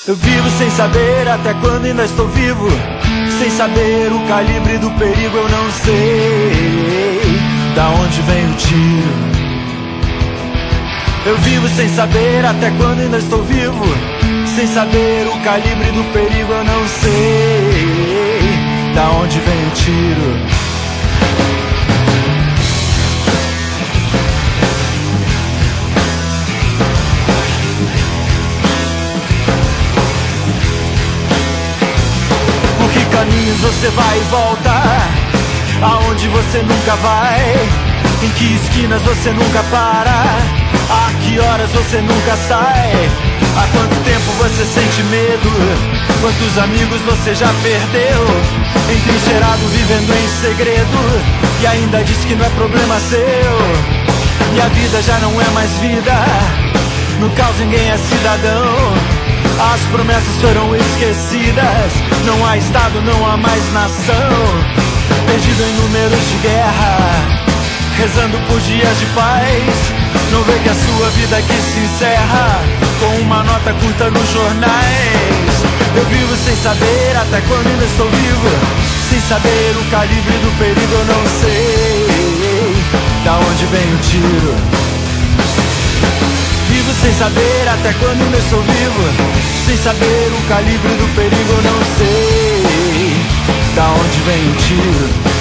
Eu vivo sem saber até quando ainda estou vivo, sem saber o calibre do perigo. Eu não sei da onde vem o tiro. Eu vivo sem saber até quando ainda estou vivo, sem saber o calibre do perigo. Eu não sei da onde vem o tiro. Por que caminhos você vai e volta? Aonde você nunca vai? Em que esquinas você nunca para? A que horas você nunca sai? Há quanto tempo você sente medo? Quantos amigos você já perdeu? Entrincheirado vivendo em segredo, e ainda diz que não é problema seu. E a vida já não é mais vida, no caos ninguém é cidadão. As promessas foram esquecidas, não há Estado, não há mais nação. Perdido em números de guerra, rezando por dias de paz. Não vê que a sua vida aqui se encerra com uma nota curta nos jornais. Eu vivo sem saber até quando ainda estou vivo, sem saber o calibre do perigo. Eu não sei da onde vem o tiro. Vivo sem saber até quando ainda estou vivo, sem saber o calibre do perigo. Eu não sei da onde vem o tiro.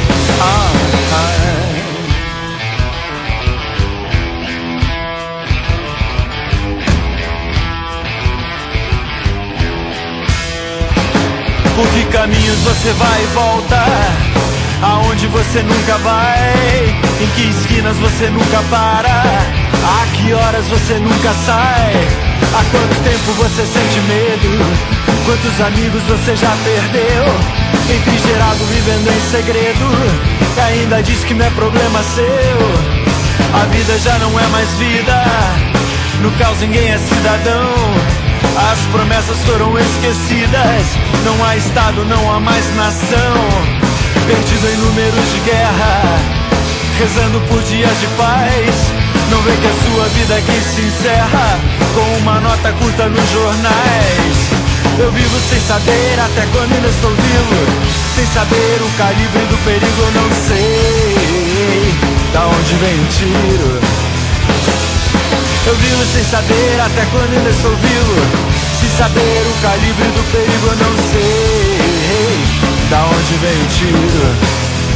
Por que caminhos você vai e volta? Aonde você nunca vai? Em que esquinas você nunca para? A que horas você nunca sai? Há quanto tempo você sente medo? Quantos amigos você já perdeu? Entrincheirado vivendo em segredo, e ainda diz que não é problema seu. A vida já não é mais vida, no caos ninguém é cidadão. As promessas foram esquecidas, não há Estado, não há mais nação. Perdido em números de guerra, rezando por dias de paz. Não vê que a sua vida aqui se encerra com uma nota curta nos jornais. Eu vivo sem saber até quando ainda estou vivo, sem saber o calibre do perigo. Eu não sei da onde vem o tiro. Eu vivo sem saber até quando ainda estou vivo, sem saber o calibre do perigo. Eu não sei da onde vem o tiro.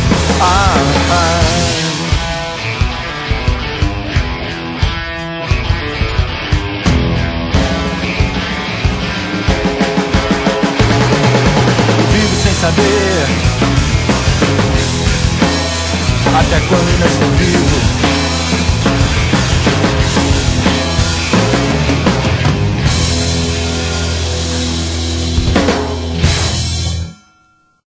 Vivo sem saber até quando ainda estou vivo,